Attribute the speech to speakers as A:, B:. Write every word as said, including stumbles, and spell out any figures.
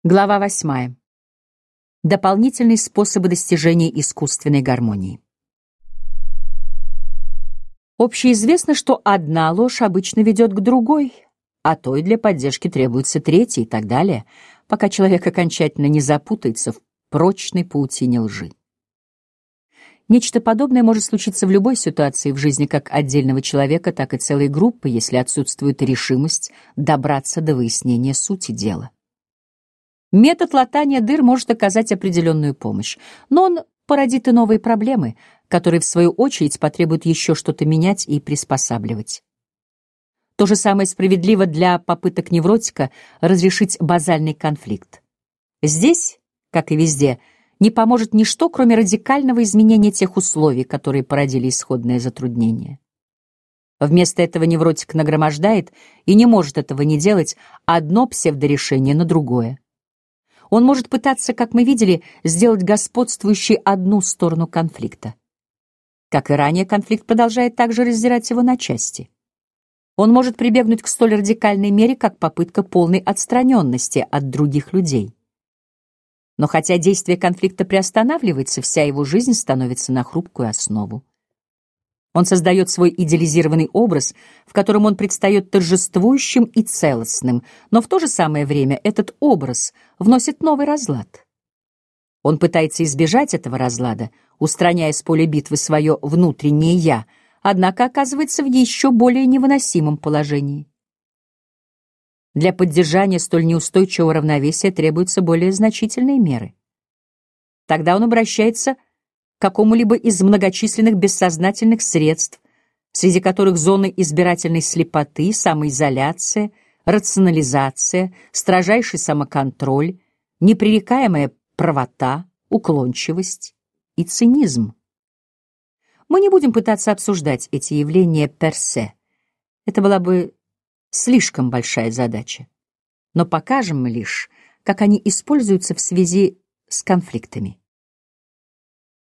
A: Глава восьмая. Дополнительные способы достижения искусственной гармонии. Общеизвестно, что одна ложь обычно ведет к другой, а то и для поддержки требуется третья и так далее, пока человек окончательно не запутается в прочной паутине лжи. Нечто подобное может случиться в любой ситуации в жизни как отдельного человека, так и целой группы, если отсутствует решимость добраться до выяснения сути дела. Метод латания дыр может оказать определенную помощь, но он породит и новые проблемы, которые, в свою очередь, потребуют еще что-то менять и приспосабливать. То же самое справедливо для попыток невротика разрешить базальный конфликт. Здесь, как и везде, не поможет ничто, кроме радикального изменения тех условий, которые породили исходное затруднение. Вместо этого невротик нагромождает, и не может этого не делать, одно псевдорешение на другое. Он может пытаться, как мы видели, сделать господствующей одну сторону конфликта. Как и ранее, конфликт продолжает также раздирать его на части. Он может прибегнуть к столь радикальной мере, как попытка полной отстраненности от других людей. Но хотя действие конфликта приостанавливается, вся его жизнь становится на хрупкую основу. Он создает свой идеализированный образ, в котором он предстает торжествующим и целостным, но в то же самое время этот образ вносит новый разлад. Он пытается избежать этого разлада, устраняя с поля битвы свое внутреннее «я», однако оказывается в еще более невыносимом положении. Для поддержания столь неустойчивого равновесия требуются более значительные меры. Тогда он обращается к какому-либо из многочисленных бессознательных средств, среди которых зоны избирательной слепоты, самоизоляция, рационализация, строжайший самоконтроль, непререкаемая правота, уклончивость и цинизм. Мы не будем пытаться обсуждать эти явления персе. Это была бы слишком большая задача. Но покажем лишь, как они используются в связи с конфликтами.